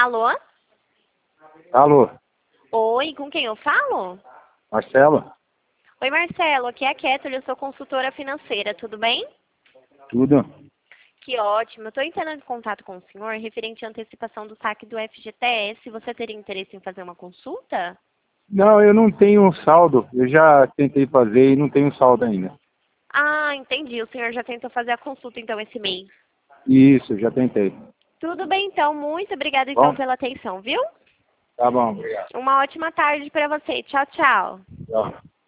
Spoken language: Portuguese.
Alô? Alô, Oi, com quem eu falo? Marcela? Oi, Marcelo, aqui é a Kétoli, eu sou consultora financeira, tudo bem? Tudo? Que ótimo. Eu estou entrando em contato com o senhor referente à antecipação do saque do FGTS. Você teria interesse em fazer uma consulta? Não, eu não tenho saldo. Eu já tentei fazer e não tenho saldo ainda. Ah, entendi. O senhor já tentou fazer a consulta, então, esse mês. Isso, já tentei. Tudo bem, então. Muito obrigada, então, Bom, pela atenção, viu? tá bom, obrigado. Uma ótima tarde para você. Tchau, tchau. Tchau.